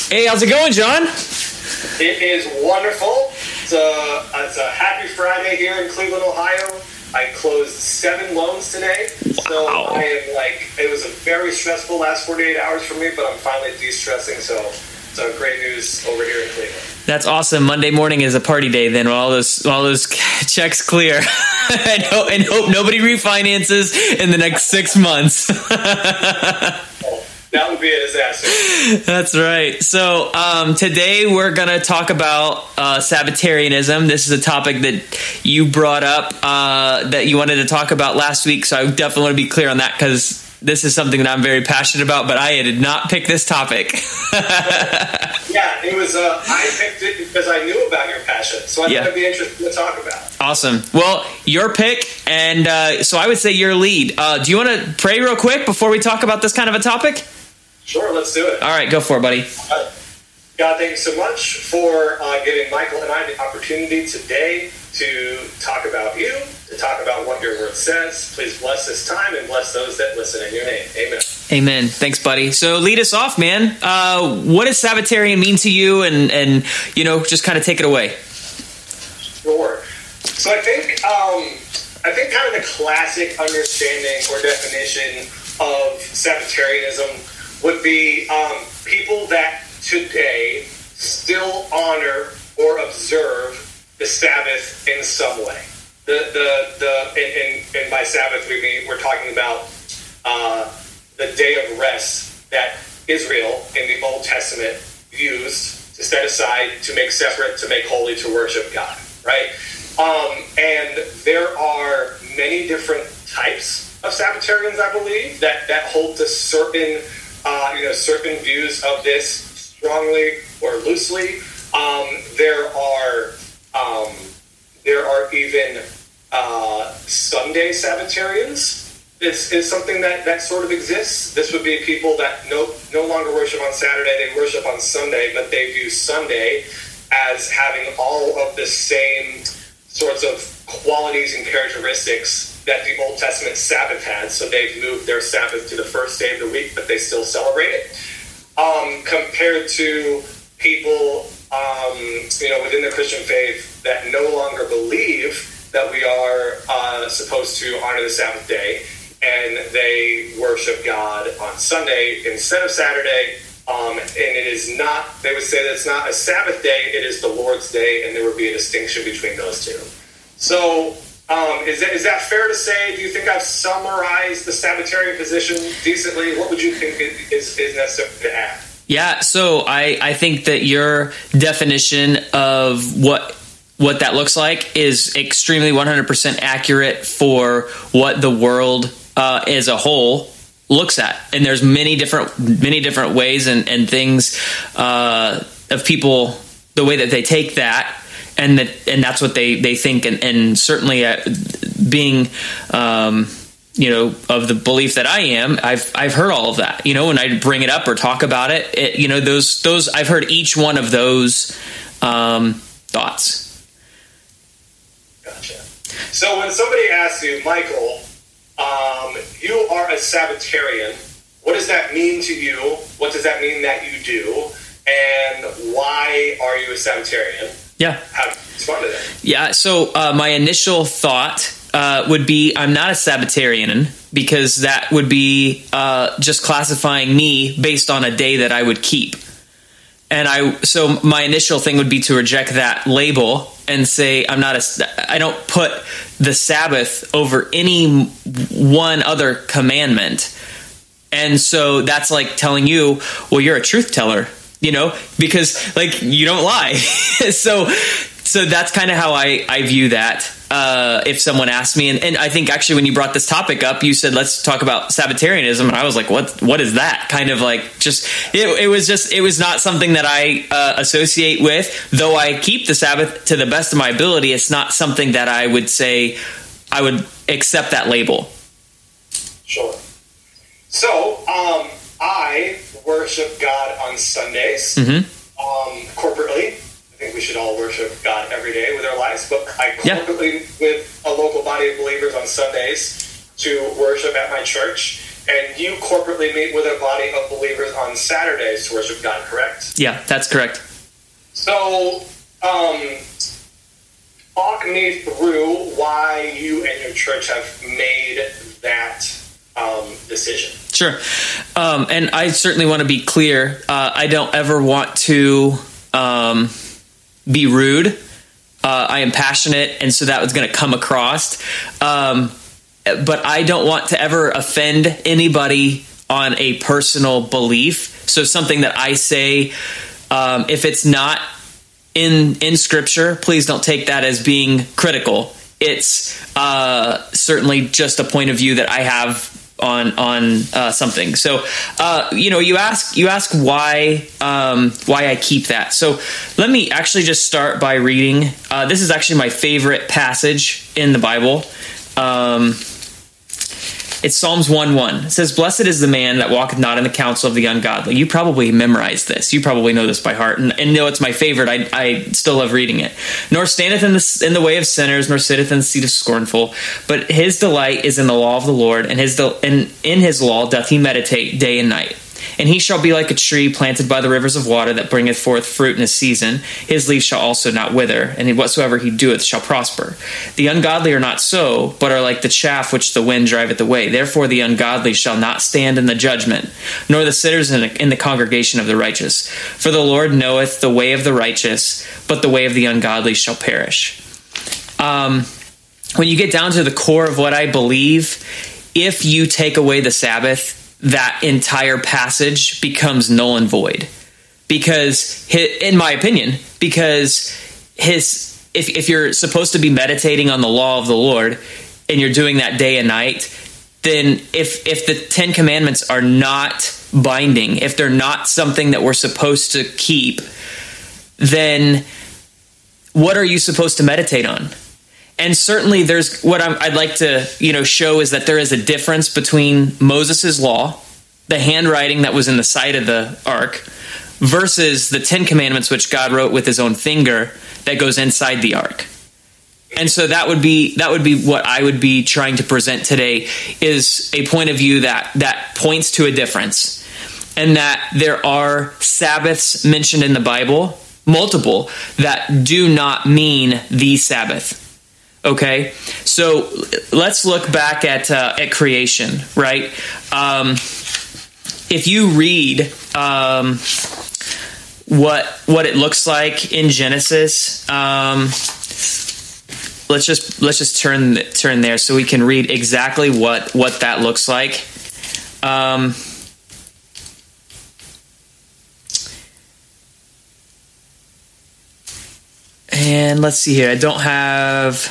Hey, how's it going, John? It is wonderful. It's a happy Friday here in Cleveland, Ohio. I closed 7 loans today. So Wow. it was a very stressful last 48 hours for me, but I'm finally de-stressing. So great news over here in Cleveland. That's awesome. Monday morning is a party day then, when all those checks clear. and hope nobody refinances in the next 6 months. That would be a disaster. That's right. So today we're going to talk about Sabbatarianism. This is a topic that you brought up that you wanted to talk about last week. So I definitely want to be clear on that, because this is something that I'm very passionate about, but I did not pick this topic. Yeah, it was. I picked it because I knew about your passion. So I thought it'd be interesting to talk about. Awesome. Well, your pick, and so I would say your lead. Do you want to pray real quick before we talk about this kind of a topic? Sure, let's do it. All right, go for it, buddy. God, thank you so much for giving Michael and I the opportunity today to talk about you, to talk about what your word says. Please bless this time and bless those that listen in your name. Amen. Amen. Thanks, buddy. So lead us off, man. What does Sabbatarian mean to you? And just kind of take it away. Sure. So I think kind of the classic understanding or definition of Sabbatarianism would be people that today still honor or observe the Sabbath in some way. And by Sabbath we're talking about the day of rest that Israel in the Old Testament used to set aside, to make separate, to make holy, to worship God, right? And there are many different types of Sabbatarians, I believe, that hold to certain views of this strongly or loosely. There are even Sunday Sabbatarians. This is something that sort of exists. This would be people that no longer worship on Saturday, they worship on Sunday, but they view Sunday as having all of the same sorts of qualities and characteristics that the Old Testament Sabbath had. So they've moved their Sabbath to the first day of the week, but they still celebrate it. Compared to people, within the Christian faith that no longer believe that we are supposed to honor the Sabbath day, and they worship God on Sunday instead of Saturday. And it is not, they would say that it's not a Sabbath day, it is the Lord's day, and there would be a distinction between those two. So, is that fair to say? Do you think I've summarized the Sabbatarian position decently? What would you think is necessary to add? Yeah, so I think that your definition of what that looks like is extremely 100% accurate for what the world as a whole looks at. And there's many different ways and things of people, the way that they take that, and that's what they think, and certainly being of the belief that I am, I've heard all of that. When I bring it up or talk about it, those I've heard each one of those thoughts. Gotcha. So when somebody asks you, Michael, you are a Sabbatarian, what does that mean to you? What does that mean that you do? And why are you a Sabbatarian? Yeah. How do you respond to that? Yeah, so my initial thought would be I'm not a Sabbatarian, because that would be just classifying me based on a day that I would keep. So my initial thing would be to reject that label and say I don't put the Sabbath over any one other commandment. And so that's like telling you, well, you're a truth teller, because you don't lie. So that's kind of how I view that. If someone asked me, and I think actually when you brought this topic up, you said, let's talk about Sabbatarianism. And I was like, what is that? Kind of like it was not something that I associate with, though I keep the Sabbath to the best of my ability. It's not something that I would say I would accept that label. Sure. So, I worship God on Sundays, corporately. I think we should all worship God every day with our lives, but I corporately with a local body of believers on Sundays to worship at my church. and you corporately meet with a body of believers on Saturdays to worship God, correct? Yeah, that's correct. So, walk me through why you and your church have made that decision. Sure. And I certainly want to be clear. I don't ever want to be rude. I am passionate, and so that was going to come across. But I don't want to ever offend anybody on a personal belief. So something that I say, if it's not in Scripture, please don't take that as being critical. It's certainly just a point of view that I have on something. So you ask why I keep that. So let me actually just start by reading. This is actually my favorite passage in the Bible. It's Psalms 1:1. It says, "Blessed is the man that walketh not in the counsel of the ungodly." You probably memorized this. You probably know this by heart. And know it's my favorite. I still love reading it. "Nor standeth in the way of sinners, nor sitteth in the seat of scornful. But his delight is in the law of the Lord, and in his law doth he meditate day and night. And he shall be like a tree planted by the rivers of water that bringeth forth fruit in his season. His leaf shall also not wither, and whatsoever he doeth shall prosper. The ungodly are not so, but are like the chaff which the wind driveth away. Therefore the ungodly shall not stand in the judgment, nor the sinners in the congregation of the righteous. For the Lord knoweth the way of the righteous, but the way of the ungodly shall perish." When you get down to the core of what I believe, if you take away the Sabbath, that entire passage becomes null and void. Because, in my opinion, if you're supposed to be meditating on the law of the Lord and you're doing that day and night, then if the Ten Commandments are not binding, if they're not something that we're supposed to keep, then what are you supposed to meditate on? And certainly there's what I'd like to, show is that there is a difference between Moses' law, the handwriting that was in the side of the ark, versus the Ten Commandments, which God wrote with his own finger that goes inside the ark. And so that would be what I would be trying to present today, is a point of view that points to a difference, and that there are Sabbaths mentioned in the Bible, multiple, that do not mean the Sabbath. Okay, so let's look back at creation, right? If you read what it looks like in Genesis, let's just turn there so we can read exactly what that looks like. And let's see here. I don't have.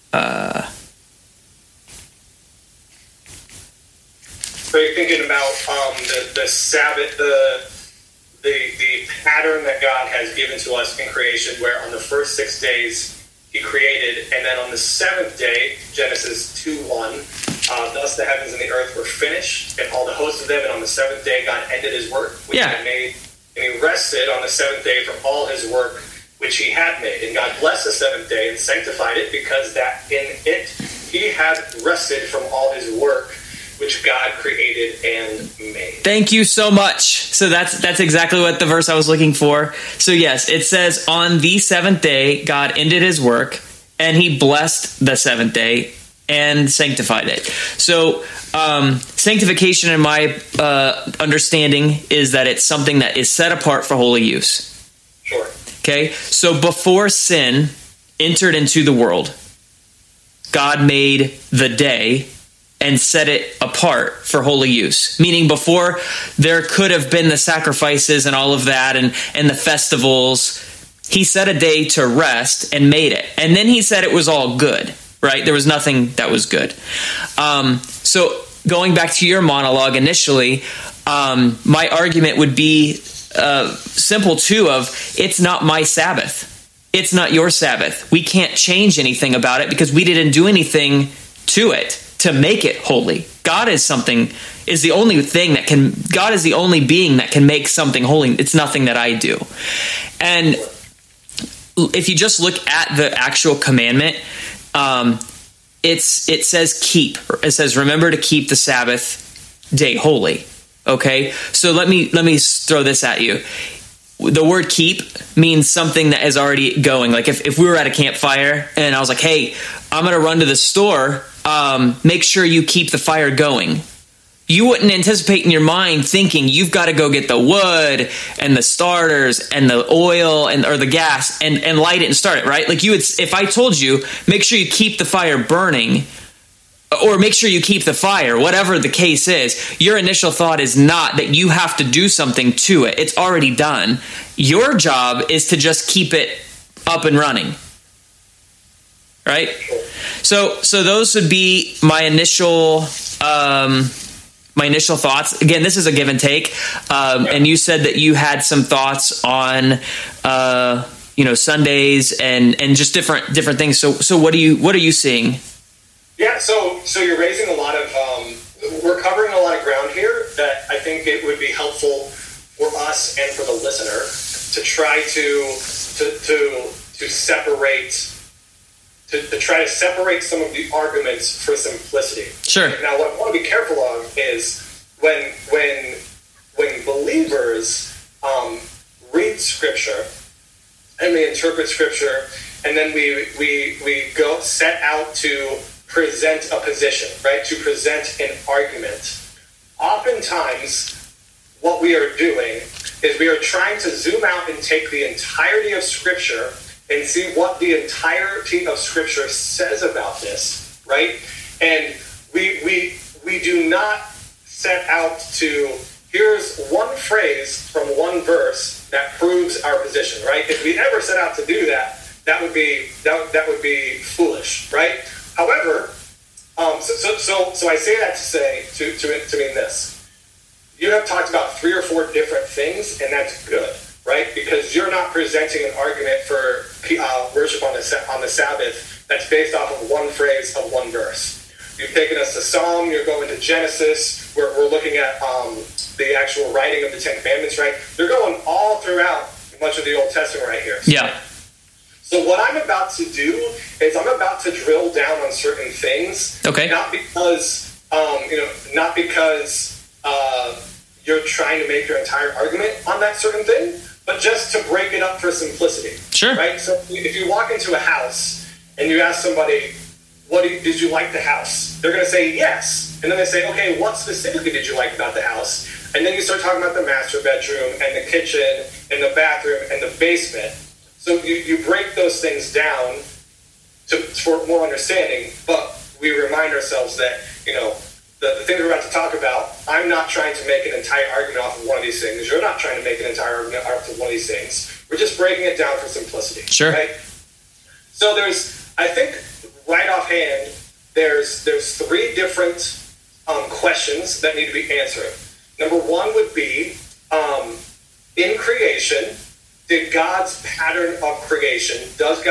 So you're thinking about the Sabbath, the pattern that God has given to us in creation, where on the first 6 days he created, and then on the seventh day, Genesis 2:1, thus the heavens and the earth were finished, and all the hosts of them, and on the seventh day God ended his work which he had made, and he rested on the seventh day from all his work which he had made. And God blessed the seventh day and sanctified it, because that in it he had rested from all his work which God created and made. Thank you so much. So that's exactly what the verse I was looking for. So yes, it says, on the seventh day God ended his work, and he blessed the seventh day and sanctified it. So sanctification, in my understanding, is that it's something that is set apart for holy use. Sure. Okay, so before sin entered into the world, God made the day and set it apart for holy use. Meaning before there could have been the sacrifices and all of that and the festivals, he set a day to rest and made it. And then he said it was all good, right? There was nothing that was good. So going back to your monologue initially, my argument would be simple too, of it's not my Sabbath. It's not your Sabbath. We can't change anything about it because we didn't do anything to it to make it holy. God is the only being that can make something holy. It's nothing that I do. And if you just look at the actual commandment, it says keep. It says remember to keep the Sabbath day holy. Okay, so let me throw this at you. The word keep means something that is already going. Like if we were at a campfire and I was like, hey, I'm going to run to the store, make sure you keep the fire going. You wouldn't anticipate in your mind thinking you've got to go get the wood and the starters and the oil or the gas and light it and start it, right? Like you would, if I told you, make sure you keep the fire burning, or make sure you keep the fire, whatever the case is, your initial thought is not that you have to do something to it. It's already done. Your job is to just keep it up and running. Right? So those would be my initial thoughts. Again, this is a give and take. And you said that you had some thoughts on Sundays and just different things. So what are you seeing? Yeah, so you're raising a lot of, we're covering a lot of ground here that I think it would be helpful for us and for the listener to try to separate, to try to separate some of the arguments for simplicity. Sure. Now, what I want to be careful of is when believers read Scripture and we interpret Scripture, and then we go set out to present a position, right? To present an argument. Oftentimes, what we are doing is we are trying to zoom out and take the entirety of Scripture and see what the entirety of Scripture says about this, right? And we do not set out to, here's one phrase from one verse that proves our position, right? If we ever set out to do that, that would be foolish, right? However, so I say that to mean this. You have talked about 3 or 4 different things, and that's good, right? Because you're not presenting an argument for worship on the Sabbath that's based off of one phrase of one verse. You've taken us to Psalm, you're going to Genesis, we're looking at the actual writing of the Ten Commandments, right? They're going all throughout much of the Old Testament right here. Yeah. So what I'm about to do is I'm about to drill down on certain things. Okay. Not because you're trying to make your entire argument on that certain thing, but just to break it up for simplicity. Sure. Right? So if you walk into a house and you ask somebody, did you like the house? They're going to say yes. And then they say, okay, what specifically did you like about the house? And then you start talking about the master bedroom and the kitchen and the bathroom and the basement. So you break those things down for more understanding, but we remind ourselves that, the things we're about to talk about, I'm not trying to make an entire argument off of one of these things. You're not trying to make an entire argument off of one of these things. We're just breaking it down for simplicity. Sure. Right? So I think right offhand, there's 3 different questions that need to be answered. Number 1 would be, in creation, does God's pattern of creation,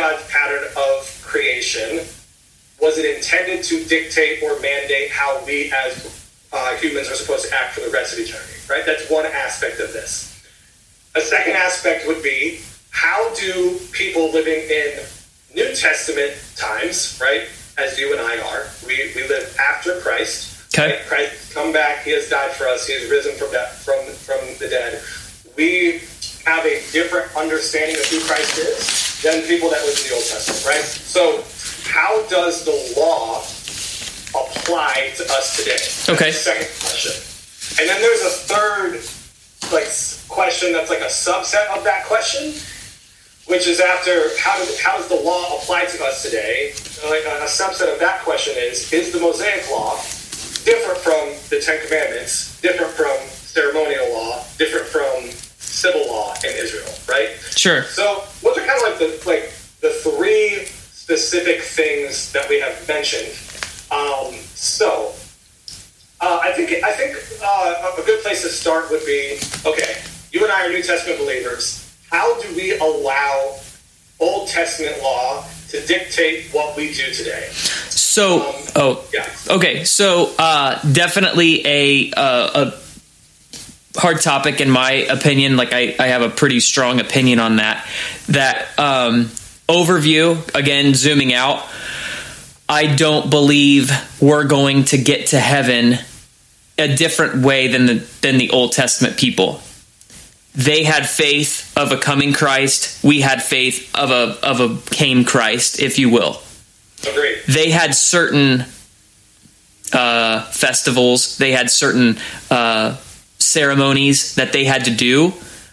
was it intended to dictate or mandate how we as humans are supposed to act for the rest of eternity, right? That's one aspect of this. A second aspect would be, how do people living in New Testament times, right, as you and I are, we live after Christ. Okay. Right? Christ has come back, he has died for us, he has risen from the dead. We have a different understanding of who Christ is than people that live in the Old Testament, right? So how does the law apply to us today? Okay. That's the second question. And then there's a third question that's like a subset of that question, which is after how does the law apply to us today? A subset of that question is the Mosaic law different from the Ten Commandments, different from ceremonial law, different from civil law in Israel, right? Sure. So those are kind of like the 3 specific things that we have mentioned. I think a good place to start would be, okay, you and I are New Testament believers. How do we allow Old Testament law to dictate what we do today? So, yeah. Okay. So, definitely a hard topic in my opinion. Like I have a pretty strong opinion on that. Overview, again, zooming out, I don't believe we're going to get to heaven a different way than the Old Testament people. They had faith of a coming Christ. We had faith of a came Christ, if you will. Agreed. They had certain festivals. They had certain ceremonies that they had to do.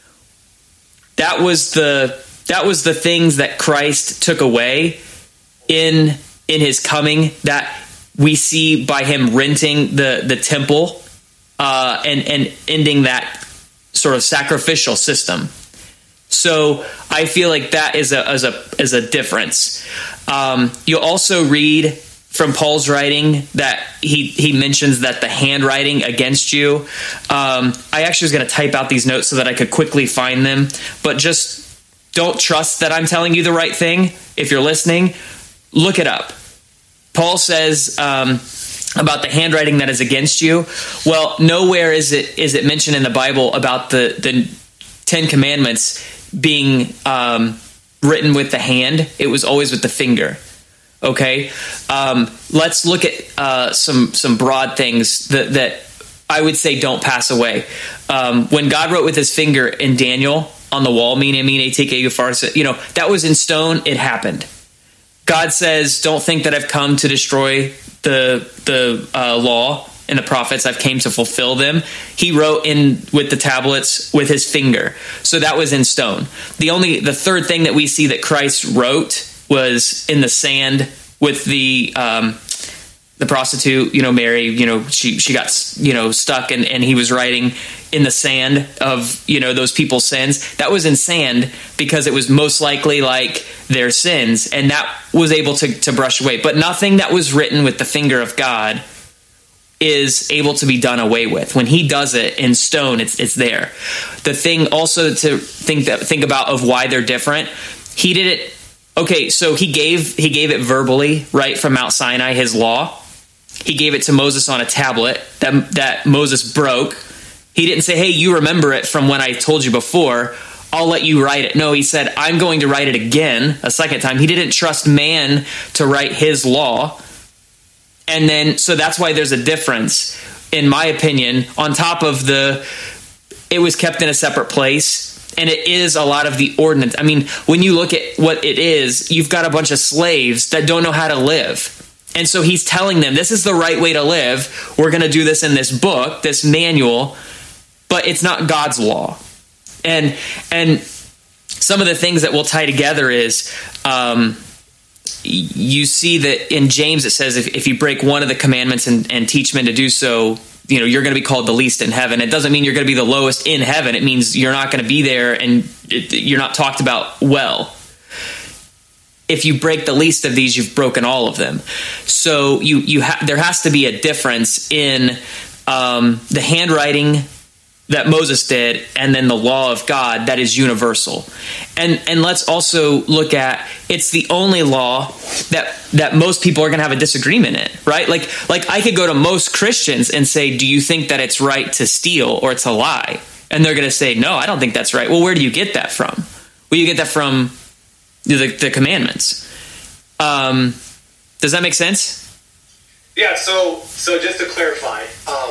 That was the things that Christ took away in his coming, that we see by him renting the temple and ending that sort of sacrificial system. So I feel like that is a difference. You'll also read from Paul's writing that he mentions that the handwriting against you. I actually was going to type out these notes so that I could quickly find them, but just don't trust that I'm telling you the right thing. If you're listening, look it up. Paul says about the handwriting that is against you. Well, nowhere is it mentioned in the Bible about the 10 Commandments being written with the hand. It was always with the finger. Okay, let's look at some broad things that I would say don't pass away. When God wrote with his finger in Daniel on the wall, that was in stone. It happened. God says, don't think that I've come to destroy the law and the prophets. I've came to fulfill them. He wrote in with the tablets with his finger. So that was in stone. The third thing that we see that Christ wrote was in the sand with the prostitute, Mary, she got, stuck and he was writing in the sand of, those people's sins. That was in sand because it was most likely like their sins, and that was able to brush away. But nothing that was written with the finger of God is able to be done away with. When he does it in stone, it's there. The thing also to think about of why they're different, he did it. Okay, so he gave it verbally, right, from Mount Sinai, his law. He gave it to Moses on a tablet that Moses broke. He didn't say, hey, you remember it from when I told you before, I'll let you write it. No, he said, I'm going to write it again a second time. He didn't trust man to write his law. And then, so that's why there's a difference, in my opinion, on top of it was kept in a separate place. And it is a lot of the ordinance. I mean, when you look at what it is, you've got a bunch of slaves that don't know how to live. And so he's telling them, this is the right way to live. We're going to do this in this book, this manual, but it's not God's law. And some of the things that we'll tie together is, you see that in James it says, if you break one of the commandments and teach men to do so, you're going to be called the least in heaven. It doesn't mean you're going to be the lowest in heaven. It means you're not going to be there and you're not talked about well. If you break the least of these, you've broken all of them. So there has to be a difference in the handwriting that Moses did and then the law of God that is universal. And let's also look at, it's the only law that most people are going to have a disagreement in, right? Like I could go to most Christians and say, do you think that it's right to steal or to lie? And they're going to say, no, I don't think that's right. Well, where do you get that from? Well, you get that from the commandments. Does that make sense? Yeah. So just to clarify,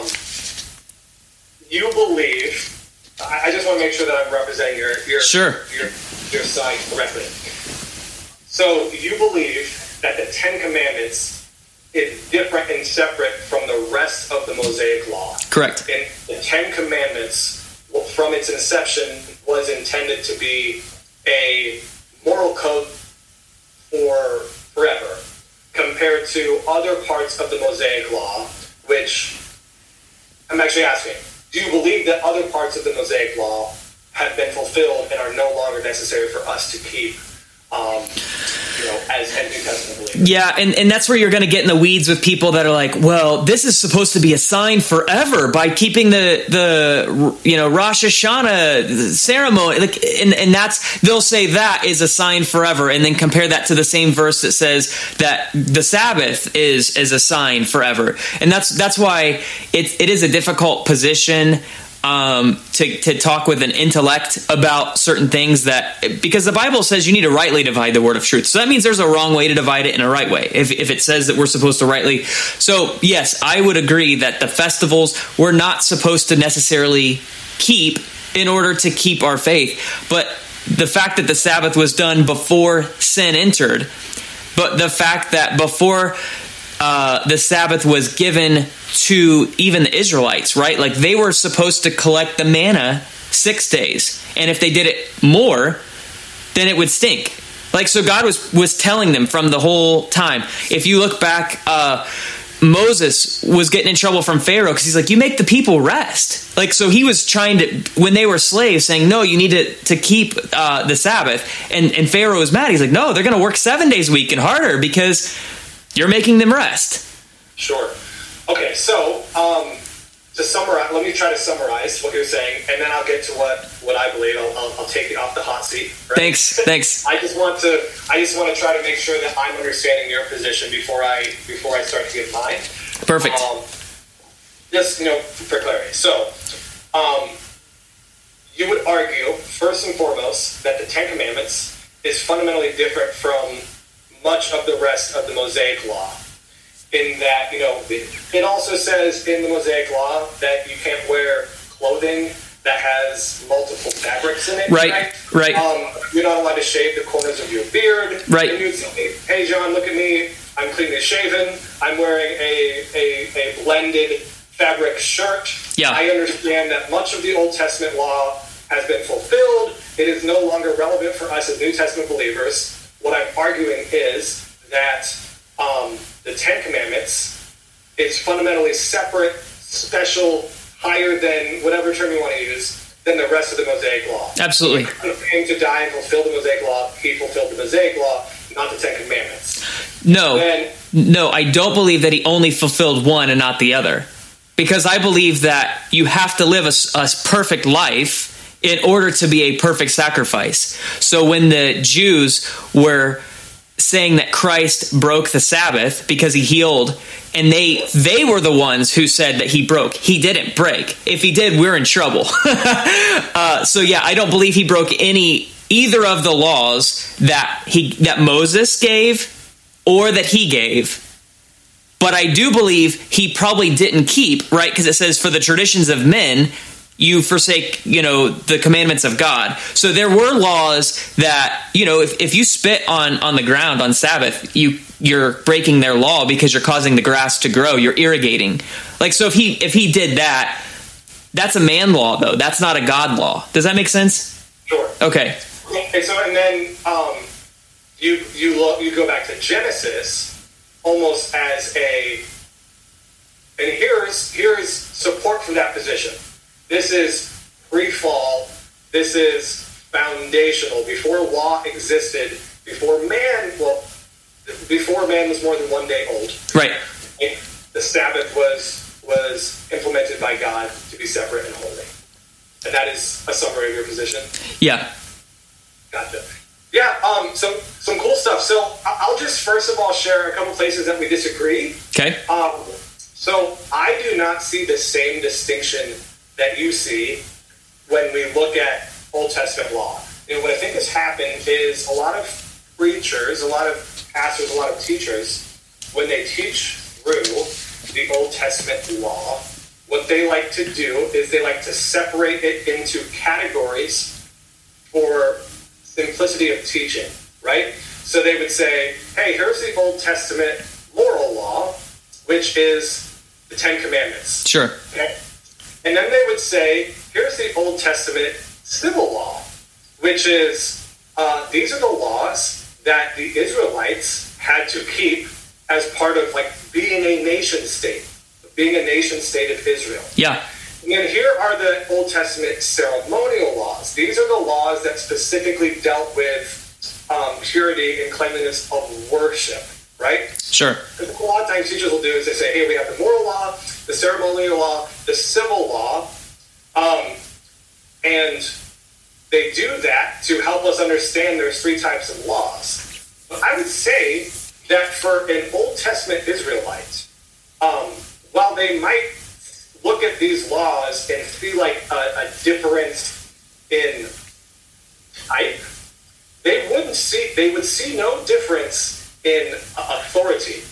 you believe? I just want to make sure that I'm representing your side correctly. So you believe that the 10 Commandments is different and separate from the rest of the Mosaic Law. Correct. And the 10 Commandments, from its inception, was intended to be a moral code for forever, compared to other parts of the Mosaic Law, which I'm actually asking, do you believe that other parts of the Mosaic Law have been fulfilled and are no longer necessary for us to keep as New Testament believers? Yeah, and that's where you're going to get in the weeds with people that are like, well, this is supposed to be a sign forever by keeping the Rosh Hashanah ceremony, and that's, they'll say that is a sign forever, and then compare that to the same verse that says that the Sabbath is a sign forever. And that's why it is a difficult position to talk with an intellect about certain things, because the Bible says you need to rightly divide the word of truth. So that means there's a wrong way to divide it and a right way, if it says that we're supposed to rightly. So yes, I would agree that the festivals we're not supposed to necessarily keep in order to keep our faith. But the fact that the Sabbath was done before sin entered, but the fact that before the Sabbath was given to even the Israelites, right? Like they were supposed to collect the manna 6 days. And if they did it more, then it would stink. Like, so God was telling them from the whole time. If you look back, Moses was getting in trouble from Pharaoh because he's like, you make the people rest. Like, so he was trying to, when they were slaves, saying, no, you need to keep the Sabbath. And Pharaoh was mad. He's like, no, they're going to work 7 days a week and harder because you're making them rest. Sure. Okay, so to summarize, let me try to summarize what you're saying, and then I'll get to what I believe. I'll take you off the hot seat. Right? Thanks. I just want to try to make sure that I'm understanding your position before I start to give mine. Perfect. Just for clarity. So, you would argue first and foremost that the Ten Commandments is fundamentally different from much of the rest of the Mosaic Law. In that, it also says in the Mosaic Law that you can't wear clothing that has multiple fabrics in it. Right. You're not allowed to shave the corners of your beard. Right. And you'd say, hey, John, look at me. I'm cleanly shaven. I'm wearing a blended fabric shirt. Yeah. I understand that much of the Old Testament law has been fulfilled. It is no longer relevant for us as New Testament believers. What I'm arguing is that the Ten Commandments is fundamentally separate, special, higher than whatever term you want to use than the rest of the Mosaic Law. Absolutely. He came to die and fulfill the Mosaic Law. He fulfilled the Mosaic Law, not the Ten Commandments. No, I don't believe that he only fulfilled one and not the other. Because I believe that you have to live a perfect life in order to be a perfect sacrifice. So when the Jews were saying that Christ broke the Sabbath because he healed, and they were the ones who said that he broke. He didn't break. If he did, we're in trouble. So yeah, I don't believe he broke either of the laws that Moses gave or that he gave. But I do believe he probably didn't keep, right? Because it says, for the traditions of men, you forsake, the commandments of God. So there were laws that, if you spit on the ground on Sabbath, you're breaking their law because you're causing the grass to grow. You're irrigating. Like, so if he did that, that's a man law, though. That's not a God law. Does that make sense? Sure. Okay. Okay. So, and then you go back to Genesis almost as and here's support for that position. This is pre-fall. This is foundational. Before law existed, before man was more than 1 day old. Right. The Sabbath was implemented by God to be separate and holy. And that is a summary of your position? Yeah. Gotcha. Yeah, so some cool stuff. So I'll just first of all share a couple places that we disagree. Okay. So I do not see the same distinction that you see when we look at Old Testament law. What I think has happened is a lot of preachers, a lot of pastors, a lot of teachers, when they teach through the Old Testament law, what they like to do is they like to separate it into categories for simplicity of teaching, right? So they would say, hey, here's the Old Testament moral law, which is the Ten Commandments. Sure. Okay? And then they would say, here's the Old Testament civil law, which is, these are the laws that the Israelites had to keep as part of being a nation state of Israel. Yeah. And then here are the Old Testament ceremonial laws. These are the laws that specifically dealt with purity and cleanliness of worship, right? Sure. Because a lot of times teachers will do is they say, hey, we have the moral law, the ceremonial law, the civil law, and they do that to help us understand there's three types of laws. But I would say that for an Old Testament Israelite, while they might look at these laws and see like a difference in type, they would see no difference in authority.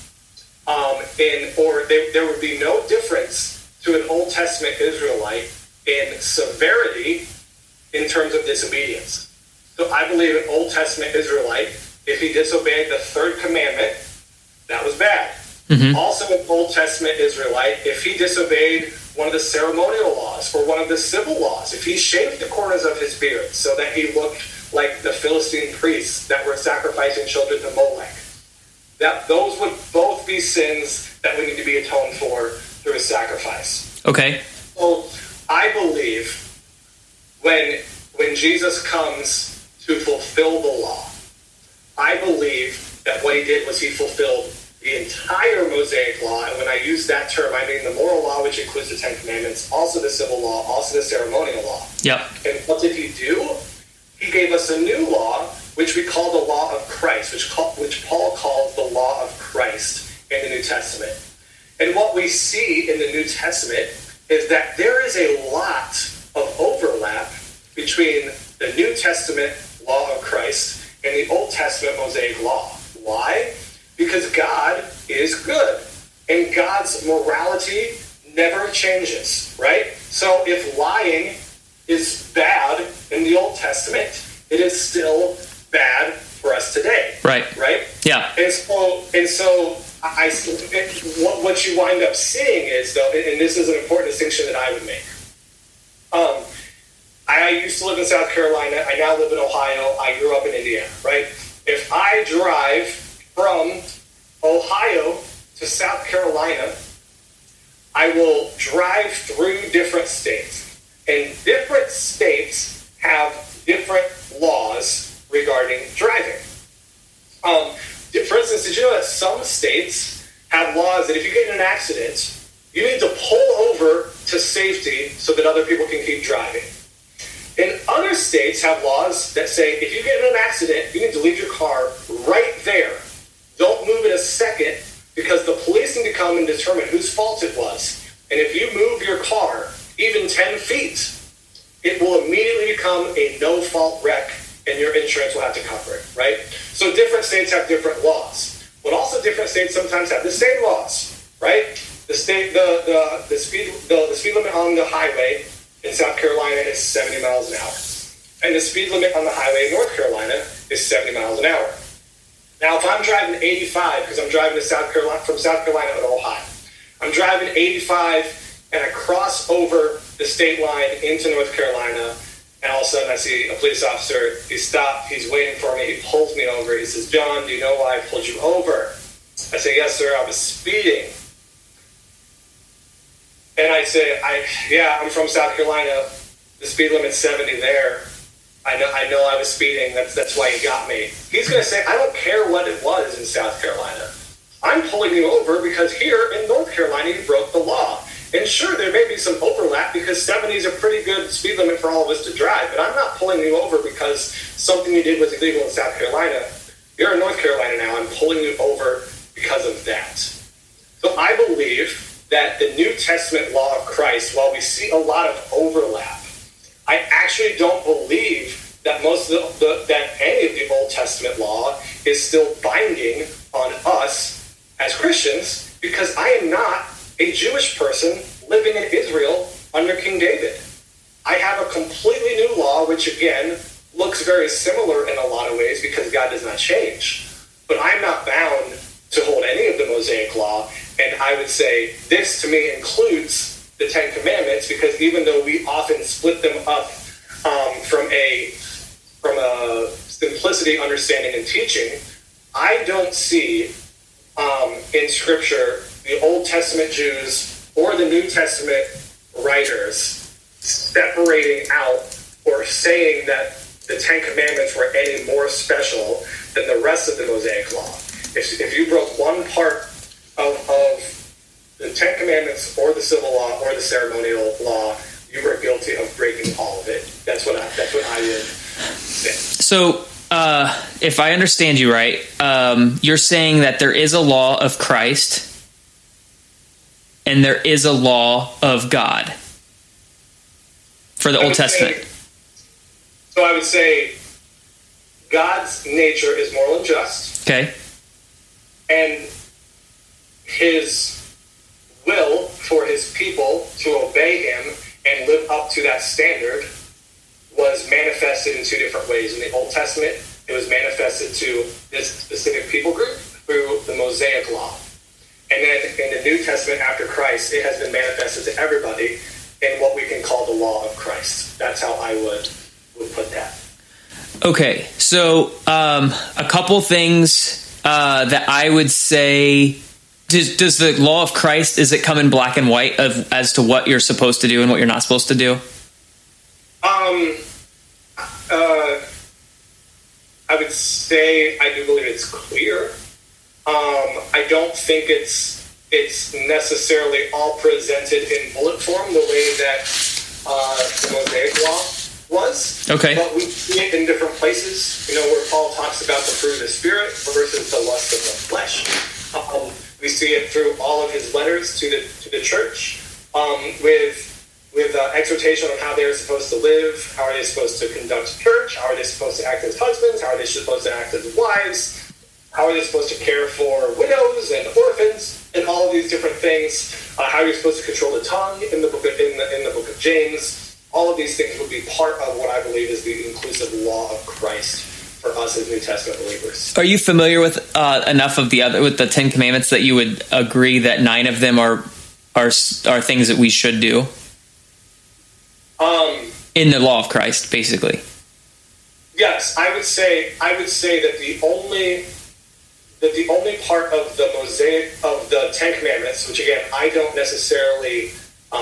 There would be no difference to an Old Testament Israelite in severity in terms of disobedience. So I believe an Old Testament Israelite, if he disobeyed the third commandment, that was bad. Mm-hmm. Also an Old Testament Israelite, if he disobeyed one of the ceremonial laws or one of the civil laws, if he shaved the corners of his beard so that he looked like the Philistine priests that were sacrificing children to Molech, that those would both be sins that we need to be atoned for through a sacrifice. Okay. So I believe when Jesus comes to fulfill the law, I believe that what he did was he fulfilled the entire Mosaic law. And when I use that term, I mean the moral law, which includes the Ten Commandments, also the civil law, also the ceremonial law. Yep. And what did he do? He gave us a new law, which we call the law of Christ, which Paul calls the law of Christ in the New Testament. And what we see in the New Testament is that there is a lot of overlap between the New Testament law of Christ and the Old Testament Mosaic law. Why? Because God is good, and God's morality never changes, right? So if lying is bad in the Old Testament, it is still bad for us today. Right. Right? Yeah. And so what you wind up seeing is, though, and this is an important distinction that I would make. I used to live in South Carolina. I now live in Ohio. I grew up in Indiana, right? If I drive from Ohio to South Carolina, I will drive through different states. And different states have different laws regarding driving. For instance, did you know that some states have laws that if you get in an accident, you need to pull over to safety so that other people can keep driving? And other states have laws that say if you get in an accident, you need to leave your car right there. Don't move it a second, because the police need to come and determine whose fault it was. And if you move your car even 10 feet, it will immediately become a no-fault wreck, and your insurance will have to cover it, right? So different states have different laws. But also different states sometimes have the same laws, right? The speed limit on the highway in South Carolina is 70 miles an hour. And the speed limit on the highway in North Carolina is 70 miles an hour. Now, if I'm driving 85, because I'm driving from South Carolina to Ohio, I'm driving 85 and I cross over the state line into North Carolina, and all of a sudden I see a police officer. He stopped, he's waiting for me, he pulls me over. He says, "John, do you know why I pulled you over?" I say, "Yes, sir, I was speeding." And I say, I'm from South Carolina. The speed limit's 70 there. I know I was speeding. That's why you got me. He's going to say, "I don't care what it was in South Carolina. I'm pulling you over because here in North Carolina you broke the law." And sure, there may be some overlap because 70 is a pretty good speed limit for all of us to drive. But I'm not pulling you over because something you did was illegal in South Carolina. You're in North Carolina now. I'm pulling you over because of that. So I believe that the New Testament law of Christ, while we see a lot of overlap, I actually don't believe that that any of the Old Testament law is still binding on us as Christians, because I am not a Jewish person living in Israel under King David. I have a completely new law, which again looks very similar in a lot of ways because God does not change. But I'm not bound to hold any of the Mosaic law. And I would say this to me includes the Ten Commandments, because even though we often split them up from a simplicity, understanding, and teaching, I don't see in Scripture the Old Testament Jews or the New Testament writers separating out or saying that the Ten Commandments were any more special than the rest of the Mosaic law. If you broke one part of the Ten Commandments or the civil law or the ceremonial law, you were guilty of breaking all of it. That's what I would say. So, if I understand you right, you're saying that there is a law of Christ, and there is a law of God for the Old Testament. So I would say God's nature is moral and just. Okay. And his will for his people to obey him and live up to that standard was manifested in two different ways. In the Old Testament, it was manifested to this specific people group through the Mosaic Law. And then in the New Testament after Christ, it has been manifested to everybody in what we can call the law of Christ. That's how I would put that. Okay, so a couple things that I would say. Does the law of Christ, is it come in black and white as to what you're supposed to do and what you're not supposed to do? I would say I do believe it's clear. I don't think it's necessarily all presented in bullet form the way that the Mosaic Law was. Okay. But we see it in different places, where Paul talks about the fruit of the Spirit versus the lust of the flesh. We see it through all of his letters to the church, with exhortation on how they're supposed to live, how are they supposed to conduct church, how are they supposed to act as husbands, how are they supposed to act as wives, how are they supposed to care for widows and orphans, and all of these different things. How are you supposed to control the tongue in the book of James? All of these things would be part of what I believe is the inclusive law of Christ for us as New Testament believers. Are you familiar with enough of with the Ten Commandments that you would agree that 9 of them are things that we should do? In the law of Christ, basically. Yes, I would say that the only part of the Mosaic of the Ten Commandments, which again I don't necessarily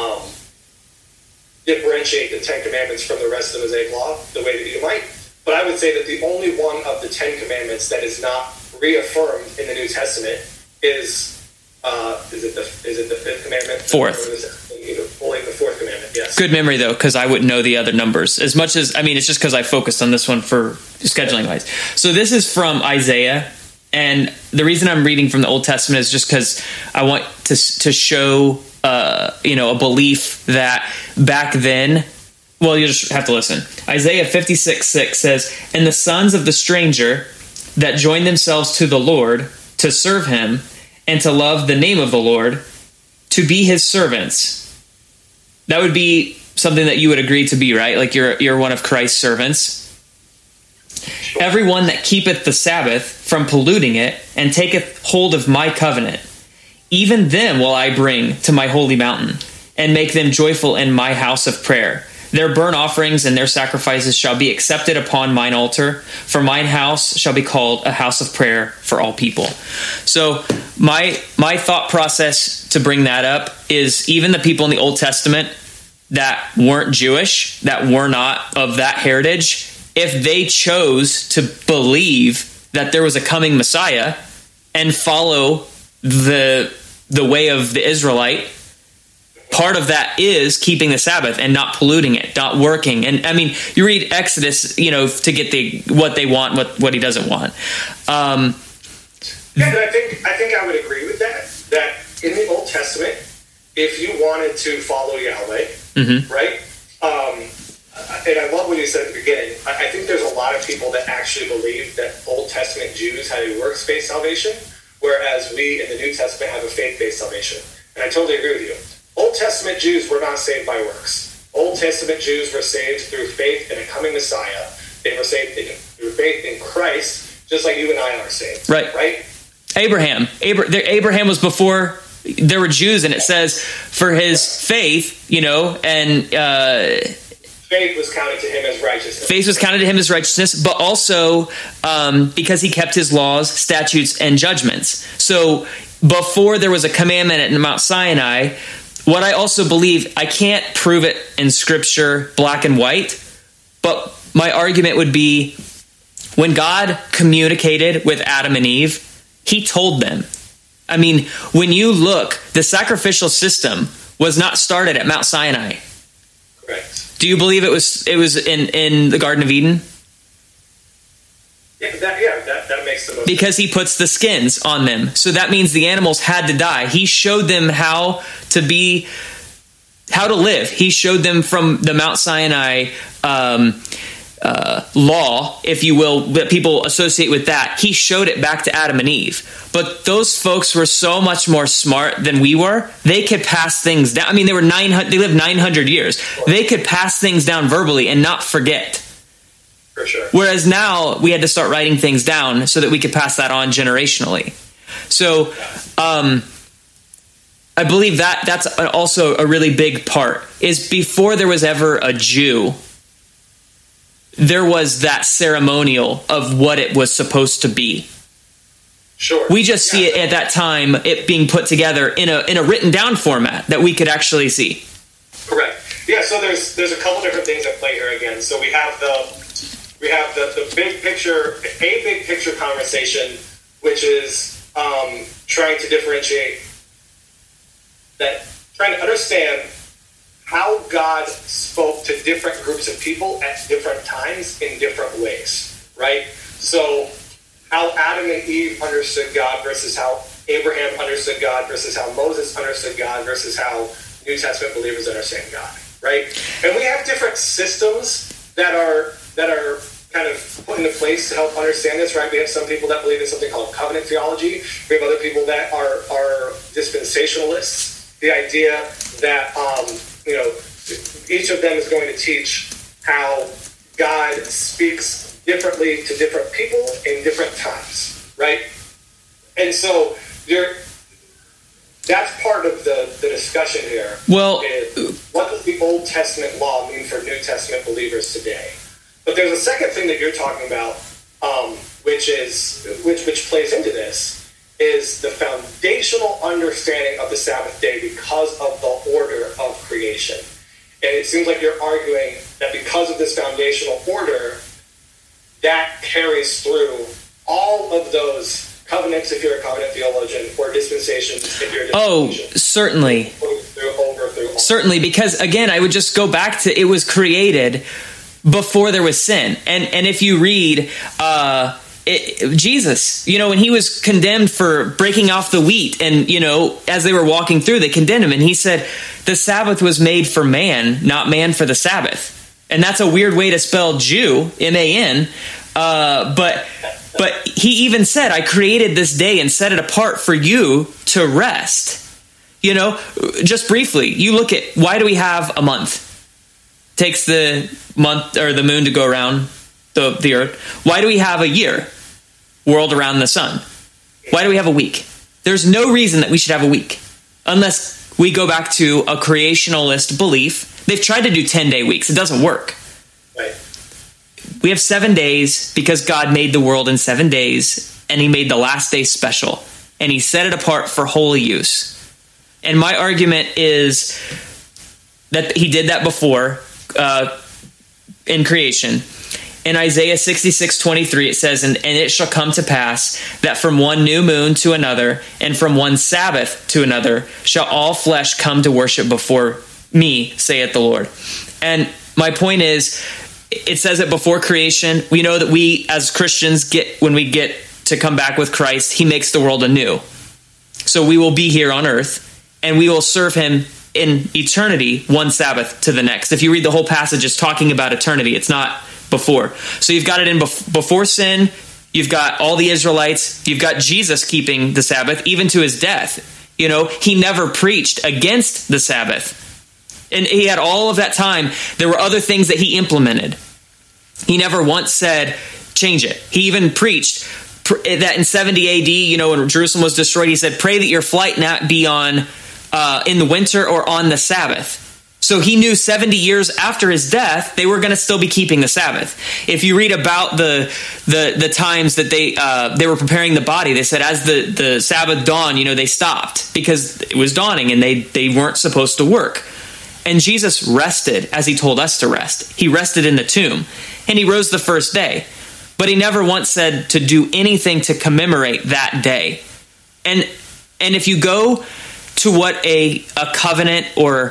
differentiate the Ten Commandments from the rest of the Mosaic Law the way that you might. But I would say that the only one of the Ten Commandments that is not reaffirmed in the New Testament is it the fifth commandment? Fourth. Only the fourth commandment, yes. Good memory, though, because I wouldn't know the other numbers. As much as, it's just because I focused on this one for scheduling-wise. So this is from Isaiah, and the reason I'm reading from the Old Testament is just because I want to show, a belief that back then. Well, you just have to listen. Isaiah 56:6 says, "And the sons of the stranger that join themselves to the Lord to serve him and to love the name of the Lord, to be his servants." That would be something that you would agree to be, right? Like you're one of Christ's servants. "Everyone that keepeth the Sabbath from polluting it and taketh hold of my covenant, even them will I bring to my holy mountain and make them joyful in my house of prayer. Their burnt offerings and their sacrifices shall be accepted upon mine altar, for mine house shall be called a house of prayer for all people." So my thought process to bring that up is even the people in the Old Testament that weren't Jewish, that were not of that heritage, if they chose to believe that there was a coming Messiah and follow the way of the Israelite, part of that is keeping the Sabbath and not polluting it, not working. And you read Exodus, to get what they want, what he doesn't want. Yeah, I think I would agree with that. That in the Old Testament, if you wanted to follow Yahweh, right? And I love what you said at the beginning. I think there's a lot of people that actually believe that Old Testament Jews had a works-based salvation, whereas we in the New Testament have a faith-based salvation. And I totally agree with you. Old Testament Jews were not saved by works. Old Testament Jews were saved through faith in a coming Messiah. They were saved through faith in Christ, just like you and I are saved. Right? Abraham was before there were Jews, and it says for his faith, and faith was counted to him as righteousness. Faith was counted to him as righteousness, but also because he kept his laws, statutes, and judgments. So before there was a commandment at Mount Sinai, what I also believe, I can't prove it in Scripture black and white, but my argument would be when God communicated with Adam and Eve, he told them. When you look, the sacrificial system was not started at Mount Sinai. Correct. Do you believe it was in the Garden of Eden? That makes the most because he puts the skins on them. So that means the animals had to die. He showed them how to live. He showed them from the Mount Sinai law, if you will, that people associate with that. He showed it back to Adam and Eve. But those folks were so much more smart than we were. They could pass things down. I mean, they lived 900 years. They could pass things down verbally and not forget. For sure. Whereas now we had to start writing things down so that we could pass that on generationally. So I believe that's also a really big part, is before there was ever a Jew, there was that ceremonial of what it was supposed to be. Sure. We just see it at that time, it being put together in a written down format that we could actually see. Correct. Yeah, so there's a couple different things at play here again. So we have the big picture conversation, which is trying to differentiate that, trying to understand how God spoke to different groups of people at different times in different ways, right? So how Adam and Eve understood God versus how Abraham understood God versus how Moses understood God versus how New Testament believers understand God, right? And we have different systems that are kind of put into place to help understand this, right? We have some people that believe in something called covenant theology. We have other people that are dispensationalists. The idea that each of them is going to teach how God speaks differently to different people in different times, right? And so that's part of the discussion here. Well, is what does the Old Testament law mean for New Testament believers today? But there's a second thing that you're talking about, which plays into this, is the foundational understanding of the Sabbath day because of the order of creation. And it seems like you're arguing that because of this foundational order, that carries through all of those covenants, if you're a covenant theologian, or dispensations, if you're a dispensationalist. Oh, certainly. Certainly, because again, I would just go back to, it was created before there was sin. And if you read Jesus, when he was condemned for breaking off the wheat, and as they were walking through, they condemned him, and he said the Sabbath was made for man, not man for the Sabbath. And that's a weird way to spell Jew, M-A-N, but he even said, I created this day and set it apart for you to rest. Just briefly, you look at, why do we have a month? Takes the month or the moon to go around the earth. Why do we have a year? World around the sun. Why do we have a week? There's no reason that we should have a week unless we go back to a creationalist belief. They've tried to do 10-day weeks. It doesn't work. Right. We have 7 days because God made the world in 7 days, and he made the last day special, and he set it apart for holy use. And my argument is that he did that before in creation. In Isaiah 66:23, it says, and it shall come to pass that from one new moon to another, and from one Sabbath to another, shall all flesh come to worship before me, saith the Lord. And my point is, it says it before creation. We know that we as Christians when we get to come back with Christ, he makes the world anew. So we will be here on earth, and we will serve him in eternity, one Sabbath to the next. If you read the whole passage, it's talking about eternity. It's not before. So you've got it in before sin. You've got all the Israelites. You've got Jesus keeping the Sabbath, even to his death. He never preached against the Sabbath. And he had all of that time. There were other things that he implemented. He never once said, change it. He even preached that in 70 AD, when Jerusalem was destroyed, he said, pray that your flight not be on in the winter or on the Sabbath. So he knew 70 years after his death, they were going to still be keeping the Sabbath. If you read about the times that they were preparing the body, they said as the Sabbath dawned, they stopped because it was dawning and they weren't supposed to work. And Jesus rested as he told us to rest. He rested in the tomb and he rose the first day. But he never once said to do anything to commemorate that day. And if you go to what a covenant or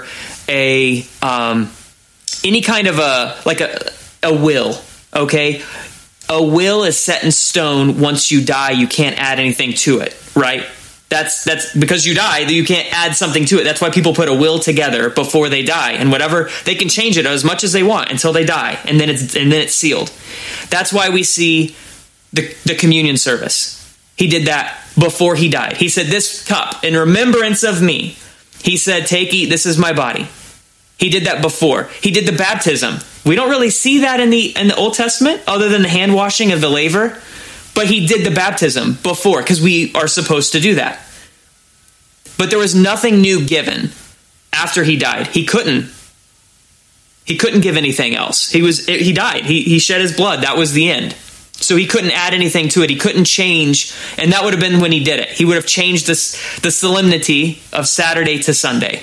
any kind of a will, okay? a will is set in stone. Once you die, you can't add anything to it, right? That's because you die, you can't add something to it. That's why people put a will together before they die, and whatever, they can change it as much as they want until they die, and then it's sealed. That's why we see the communion service. He did that before he died. He said, "This cup in remembrance of me." He said, "Take, eat, this is my body." He did that before. He did the baptism. We don't really see that in the Old Testament, other than the hand washing of the laver. But he did the baptism before, because we are supposed to do that. But there was nothing new given after he died. He couldn't give anything else. He died. He shed his blood. That was the end. So he couldn't add anything to it. He couldn't change. And that would have been when he did it. He would have changed the solemnity of Saturday to Sunday.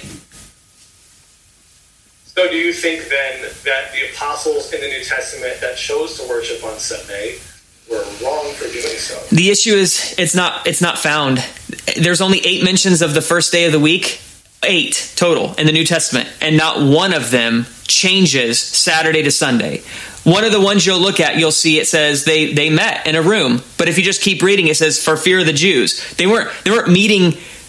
So do you think then that the apostles in the New Testament that chose to worship on Sunday were wrong for doing so? The issue is it's not found. There's only 8 mentions of the first day of the week, 8 total in the New Testament, and not one of them changes Saturday to Sunday. One of the ones you'll look at, you'll see it says they met in a room, but if you just keep reading, it says for fear of the Jews. They weren't meeting,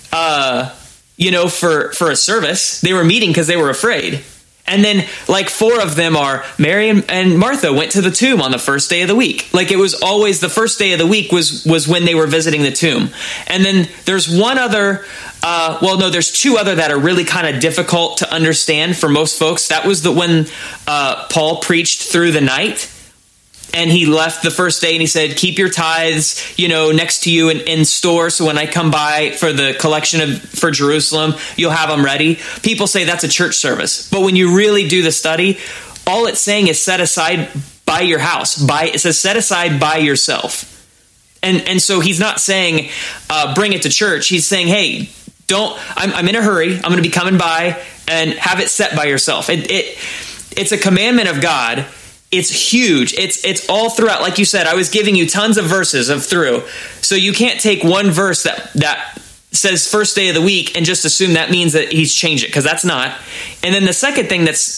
for a service. They were meeting because they were afraid. And then, like, 4 of them are Mary and Martha went to the tomb on the first day of the week. Like, it was always the first day of the week was when they were visiting the tomb. And then there's one other, there's 2 other that are really kind of difficult to understand for most folks. That was when Paul preached through the night. And he left the first day and he said, keep your tithes, next to you in store. So when I come by for the collection for Jerusalem, you'll have them ready. People say that's a church service. But when you really do the study, all it's saying is set aside by your house. It says set aside by yourself. And so he's not saying bring it to church. He's saying, hey, I'm in a hurry. I'm going to be coming by, and have it set by yourself. It's a commandment of God. It's huge. It's all throughout. Like you said, I was giving you tons of verses through. So you can't take one verse that says first day of the week and just assume that means that he's changed it, because that's not. And then the second thing that's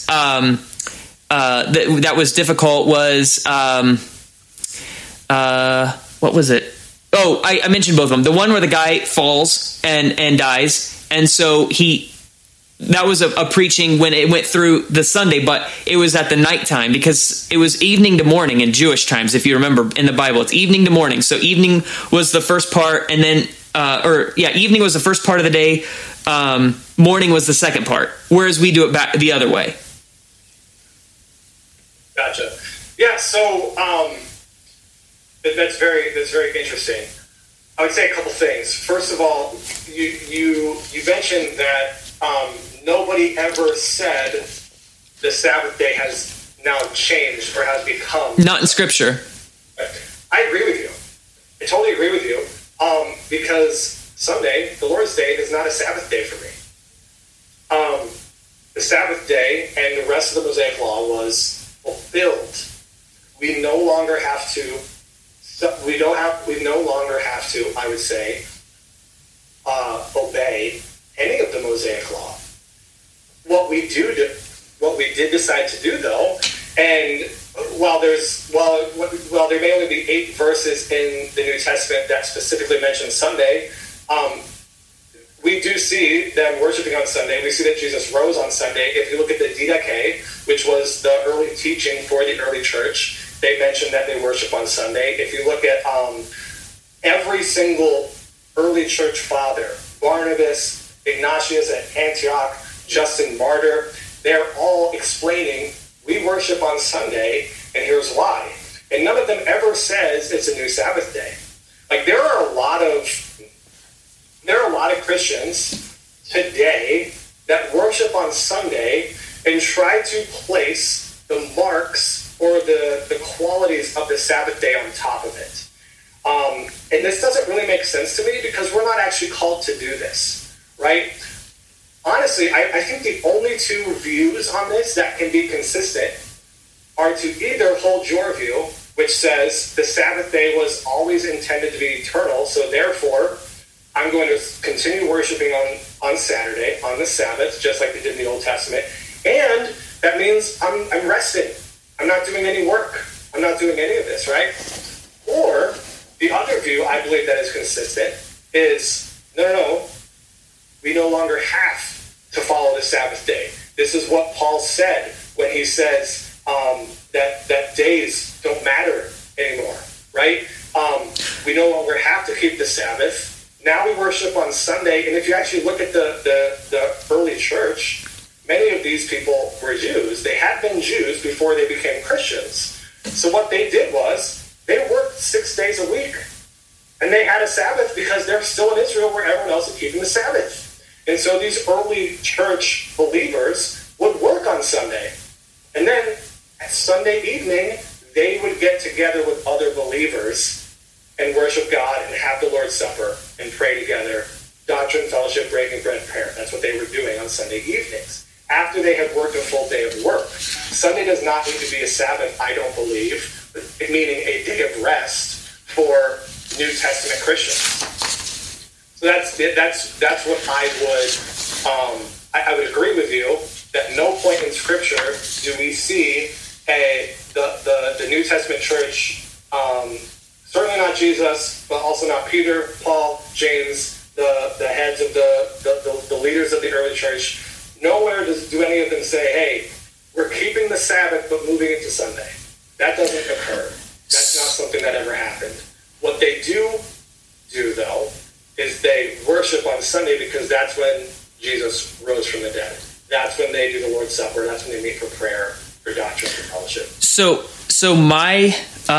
that was difficult was what was it? Oh, I mentioned both of them. The one where the guy falls and dies, and so that was a preaching when it went through the Sunday, but it was at the nighttime, because it was evening to morning in Jewish times. If you remember in the Bible, it's evening to morning. So evening was the first part, and then, evening was the first part of the day. Morning was the second part, whereas we do it back the other way. Gotcha. Yeah. So that's very interesting. I would say a couple things. First of all, you mentioned that nobody ever said the Sabbath day has now changed or has become. Not in Scripture. I agree with you. I totally agree with you. Because Sunday, the Lord's Day, is not a Sabbath day for me. The Sabbath day and the rest of the Mosaic Law was fulfilled. We no longer have to. We no longer have to, I would say, obey any of the Mosaic Law. What we did decide to do, though, and while there may only be 8 verses in the New Testament that specifically mention Sunday, we do see them worshiping on Sunday. We see that Jesus rose on Sunday. If you look at the Didache, which was the early teaching for the early church, they mentioned that they worship on Sunday. If you look at every single early church father, Barnabas, Ignatius at Antioch, Justin Martyr, they're all explaining we worship on Sunday, and here's why. And none of them ever says it's a new Sabbath day. Like, there are a lot of Christians today that worship on Sunday and try to place the marks or the qualities of the Sabbath day on top of it. And this doesn't really make sense to me, because we're not actually called to do this, right? Honestly, I think the only 2 views on this that can be consistent are to either hold your view, which says the Sabbath day was always intended to be eternal, so therefore I'm going to continue worshiping on Saturday, on the Sabbath, just like they did in the Old Testament, and that means I'm resting. I'm not doing any work. I'm not doing any of this, right? Or the other view, I believe that is consistent, is no, we no longer have to follow the Sabbath day. This is what Paul said when he says that days don't matter anymore, right? We no longer have to keep the Sabbath. Now we worship on Sunday, and if you actually look at the early church, many of these people were Jews. They had been Jews before they became Christians. So what they did was they worked 6 days a week, and they had a Sabbath because they're still in Israel where everyone else is keeping the Sabbath. And so these early church believers would work on Sunday. And then at Sunday evening, they would get together with other believers and worship God and have the Lord's Supper and pray together, doctrine, fellowship, breaking bread, prayer. That's what they were doing on Sunday evenings, after they had worked a full day of work. Sunday does not need to be a Sabbath, I don't believe, meaning a day of rest for New Testament Christians. So that's what I would agree with you, that no point in Scripture do we see the New Testament church, certainly not Jesus, but also not Peter, Paul, James, the heads of the leaders of the early church. Nowhere do any of them say, hey, we're keeping the Sabbath but moving it to Sunday. That doesn't occur. That's not something that ever happened. What they do, though, is they worship on Sunday because that's when Jesus rose from the dead. That's when they do the Lord's Supper. That's when they meet for prayer, for doctrine, for fellowship. So my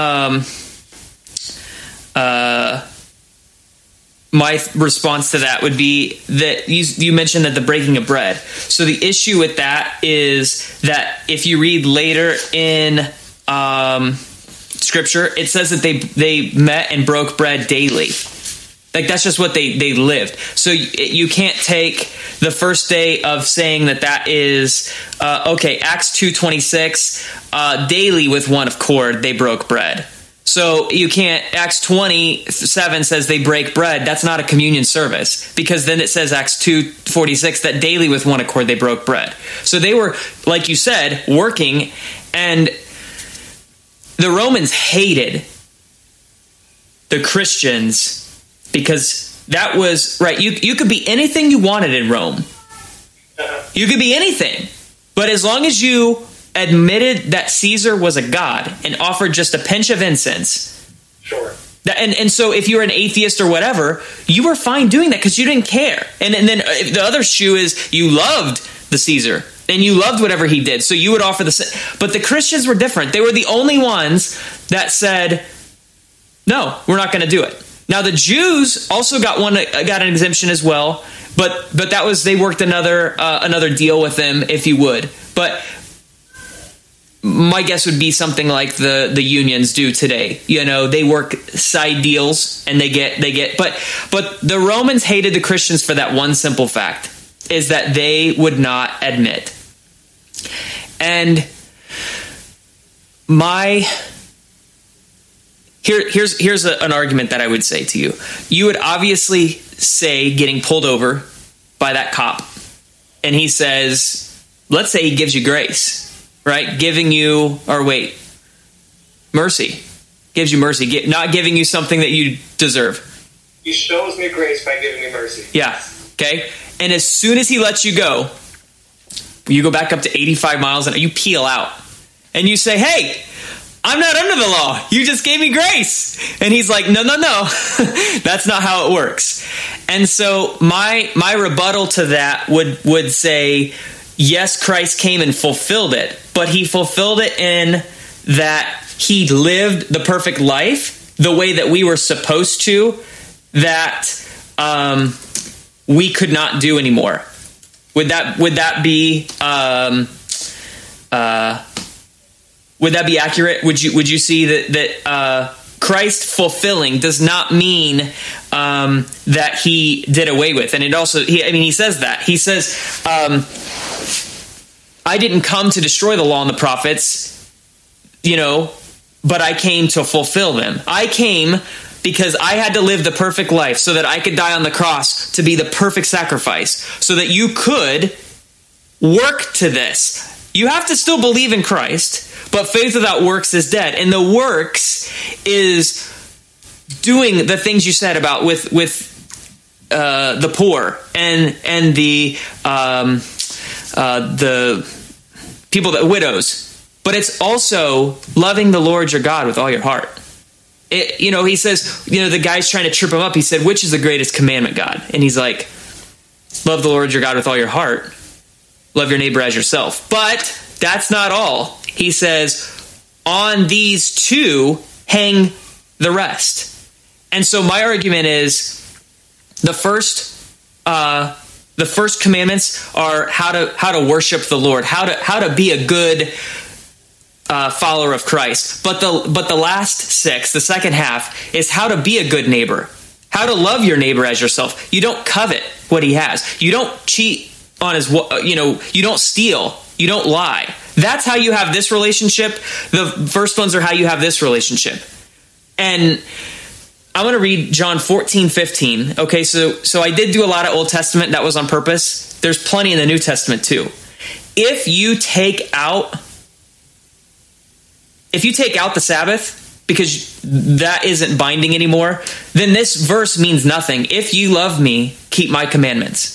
my response to that would be that you mentioned that the breaking of bread. So the issue with that is that if you read later in Scripture, it says that they met and broke bread daily. Like, that's just what they lived. So you can't take the first day of saying that is, Acts 2:26, daily with one accord they broke bread. So you can't, Acts 27 says they break bread. That's not a communion service, because then it says Acts 2:46 that daily with one accord they broke bread. So they were, like you said, working, and the Romans hated the Christians because that was, right, you could be anything you wanted in Rome. You could be anything. But as long as you admitted that Caesar was a god and offered just a pinch of incense. Sure. And so if you were an atheist or whatever, you were fine doing that because you didn't care. And then the other shoe is you loved the Caesar and you loved whatever he did. So you would offer but the Christians were different. They were the only ones that said, no, we're not going to do it. Now the Jews also got an exemption as well, but that was, they worked another deal with them, if you would. But my guess would be something like the unions do today. You know, they work side deals and they get but the Romans hated the Christians for that one simple fact, is that they would not admit. And here's an argument that I would say to you. You would obviously say, getting pulled over by that cop, and he says, let's say he gives you grace, right? Mercy. Gives you mercy, not giving you something that you deserve. He shows me grace by giving me mercy. Yeah, okay? And as soon as he lets you go back up to 85 miles an hour, you peel out. And you say, hey, I'm not under the law. You just gave me grace. And he's like, no. That's not how it works. And so my rebuttal to that would say, yes, Christ came and fulfilled it, but he fulfilled it in that he lived the perfect life the way that we were supposed to, that we could not do anymore. Would that be accurate? Would you see that Christ fulfilling does not mean that he did away with? And it also, he says that. He says, I didn't come to destroy the law and the prophets, but I came to fulfill them. I came because I had to live the perfect life so that I could die on the cross to be the perfect sacrifice, so that you could work to this. You have to still believe in Christ, But faith without works is dead. And the works is doing the things you said about with the poor and the people that widows. But it's also loving the Lord your God with all your heart. He says, the guy's trying to trip him up. He said, which is the greatest commandment, God? And he's like, love the Lord your God with all your heart. Love your neighbor as yourself. But that's not all. He says, on these two hang the rest. And so my argument is the first commandments are how to worship the Lord, how to be a good follower of Christ. But the last six, the second half, is how to be a good neighbor, how to love your neighbor as yourself. You don't covet what he has. You don't cheat on his, you don't steal. You don't lie. That's how you have this relationship. The first ones are how you have this relationship. And I want to read John 14:15. Okay, so I did do a lot of Old Testament. That was on purpose. There's plenty in the New Testament too. If you take out the Sabbath, because that isn't binding anymore, then this verse means nothing. If you love me, keep my commandments.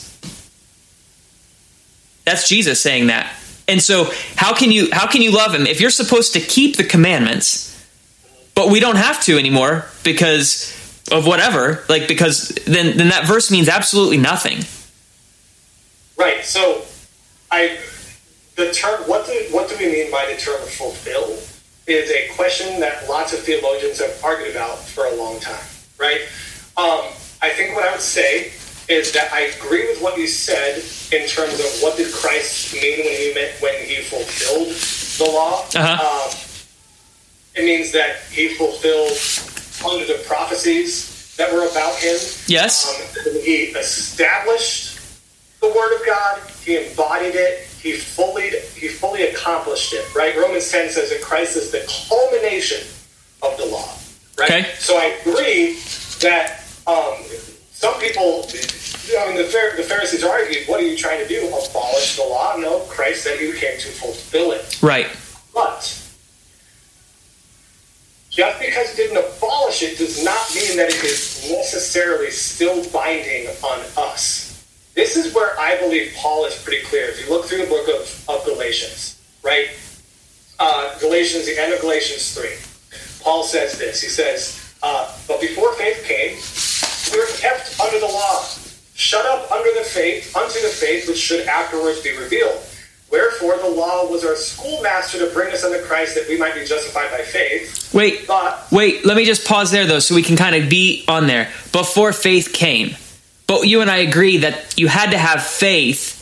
That's Jesus saying that. And so how can you love him if you're supposed to keep the commandments, but we don't have to anymore because of whatever? Because then that verse means absolutely nothing. Right. So the term, what do we mean by the term fulfill, is a question that lots of theologians have argued about for a long time. Right. I think what I would say is that I agree with what you said in terms of what did Christ mean when he fulfilled the law. It means that he fulfilled hundreds of prophecies that were about him. Yes. He established the Word of God. He embodied it. He fully accomplished it. Right. Romans 10 says that Christ is the culmination of the law. Right. Okay. So I agree that some people, the Pharisees argued, what are you trying to do? Abolish the law? No, Christ said he came to fulfill it. Right. But just because he didn't abolish it does not mean that it is necessarily still binding on us. This is where I believe Paul is pretty clear. If you look through the book of Galatians, right? Galatians, the end of Galatians 3, Paul says this. He says, but before faith came, we were kept under the law, shut up unto the faith which should afterwards be revealed. Wherefore the law was our schoolmaster to bring us unto Christ, that we might be justified by faith. Wait, let me just pause there, though, so we can kind of be on there. Before faith came. But you and I agree that you had to have faith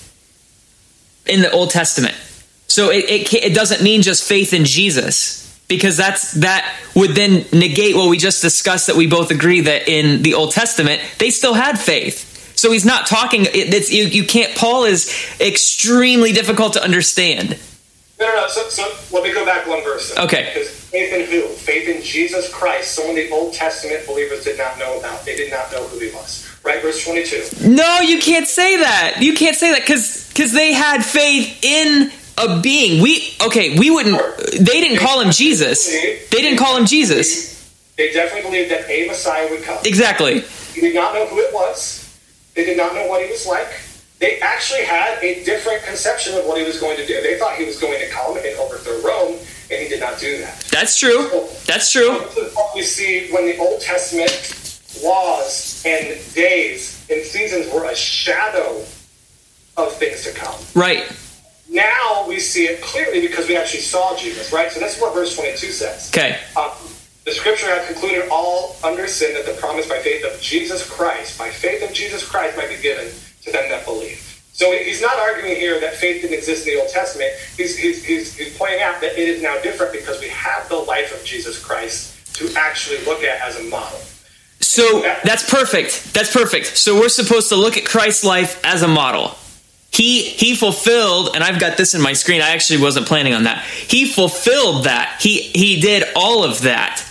in the Old Testament. So it doesn't mean just faith in Jesus, because that would then negate what we just discussed, that we both agree that in the Old Testament, they still had faith. So he's not talking, you can't, Paul is extremely difficult to understand. No. So let me go back one verse. Okay. Because faith in who? Faith in Jesus Christ. Someone the Old Testament believers did not know about. They did not know who he was. Right? Verse 22. No, you can't say that. You can't say that because they had faith in a being. We wouldn't, they didn't call him Jesus. They didn't call him Jesus. They definitely believed that a Messiah would come. Exactly. They did not know who it was. They did not know what he was like. They actually had a different conception of what he was going to do. They thought he was going to come and overthrow Rome, and he did not do that. That's true. That's true. We see when the Old Testament laws and days and seasons were a shadow of things to come. Right. Now we see it clearly because we actually saw Jesus, right? So that's what verse 22 says. Okay. The scripture has concluded all under sin, that the promise by faith of Jesus Christ, might be given to them that believe. So he's not arguing here that faith didn't exist in the Old Testament. He's pointing out that it is now different because we have the life of Jesus Christ to actually look at as a model. So that's perfect. That's perfect. So we're supposed to look at Christ's life as a model. He fulfilled, and I've got this in my screen. I actually wasn't planning on that. He fulfilled that. He did all of that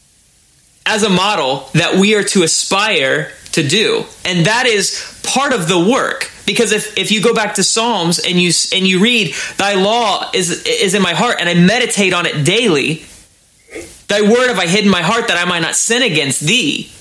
as a model that we are to aspire to do. And that is part of the work, Because if you go back to Psalms and you read, thy law is in my heart and I meditate on it daily, thy word have I hid in my heart that I might not sin against thee.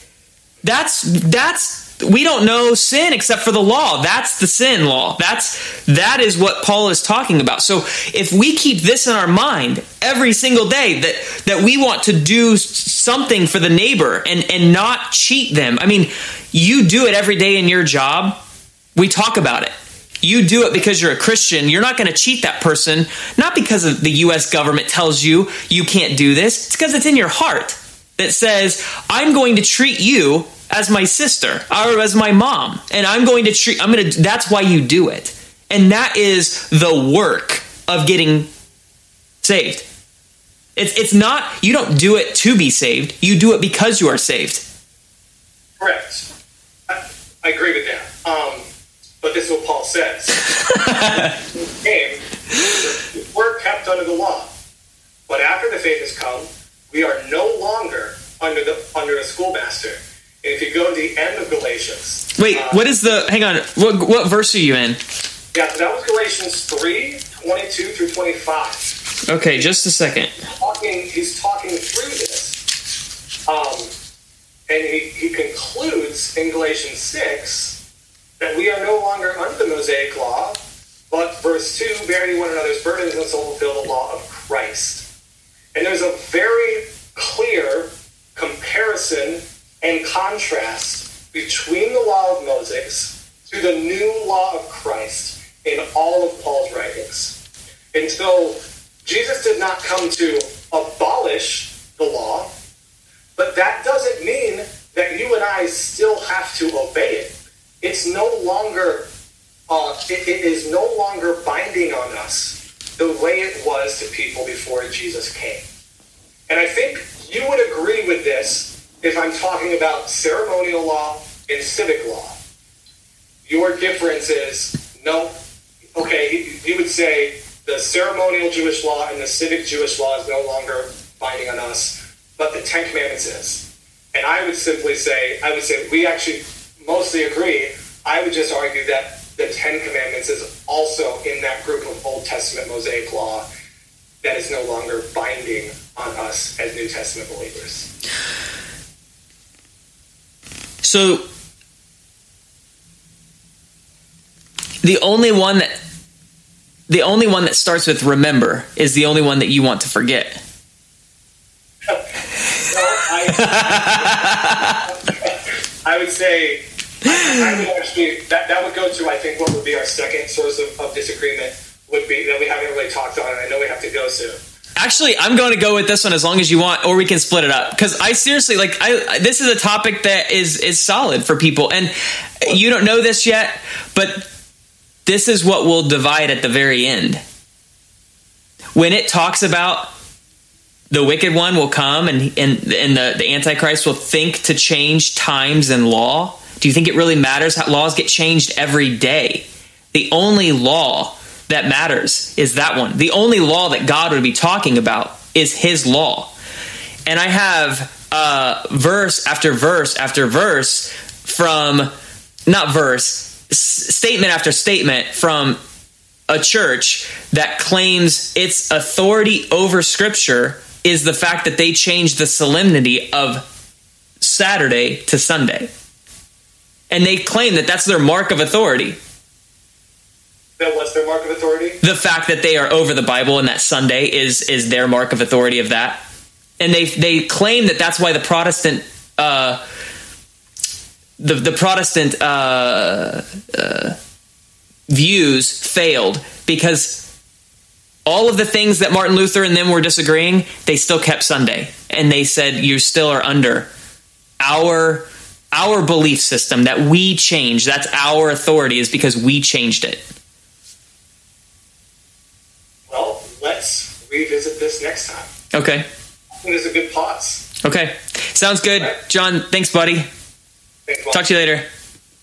We don't know sin except for the law. That's the sin law. That is what Paul is talking about. So if we keep this in our mind every single day, that we want to do something for the neighbor and not cheat them. I mean, you do it every day in your job. We talk about it. You do it because you're a Christian. You're not going to cheat that person, not because of the U.S. government tells you can't do this. It's because it's in your heart that says, I'm going to treat you as my sister or as my mom. And that's why you do it. And that is the work of getting saved. It's not, you don't do it to be saved. You do it because you are saved. Correct. I agree with that. But this is what Paul says. We're kept under the law. But after the faith has come, we are no longer under a schoolmaster. And if you go to the end of Galatians... Wait, hang on, what verse are you in? Yeah, so that was Galatians 3, 22 through 25. Okay, just a second. He's talking through this. And he concludes in Galatians 6 that we are no longer under the Mosaic law, but verse 2, bearing one another's burdens and so fulfill the law of Christ. And there's a very clear comparison and contrast between the law of Moses to the new law of Christ in all of Paul's writings. And so Jesus did not come to abolish the law, but that doesn't mean that you and I still have to obey it. It's no longer, it is no longer binding on us the way it was to people before Jesus came. And I think you would agree with this if I'm talking about ceremonial law and civic law. Your difference is, no, okay, you would say the ceremonial Jewish law and the civic Jewish law is no longer binding on us, but the Ten Commandments is. And I would simply say, we actually mostly agree. I would just argue that the Ten Commandments is also in that group of Old Testament Mosaic law that is no longer binding on us as New Testament believers. So the only one that starts with remember is the only one that you want to forget. I would say I would actually that would go to, I think, what would be our second source of disagreement would be that we haven't really talked on, and I know we have to go soon. Actually, I'm going to go with this one as long as you want, or we can split it up. Because I seriously, this is a topic that is solid for people. And you don't know this yet, but this is what will divide at the very end. When it talks about the wicked one will come and the Antichrist will think to change times and law, do you think it really matters? How laws get changed every day. The only law that matters is that one. The only law that God would be talking about is his law. And I have verse after verse after verse statement after statement from a church that claims its authority over Scripture is the fact that they changed the solemnity of Saturday to Sunday. And they claim that that's their mark of authority. That what's their mark of authority? The fact that they are over the Bible and that Sunday is their mark of authority of that. And they claim that that's why the Protestant views failed, because all of the things that Martin Luther and them were disagreeing, they still kept Sunday. And they said, you still are under our belief system that we changed. That's our authority, is because we changed it. Well, let's revisit this next time. Okay. I think there's a good pause. Okay. Sounds good. Right. John, thanks, buddy. Thanks, Paul. Talk to you later.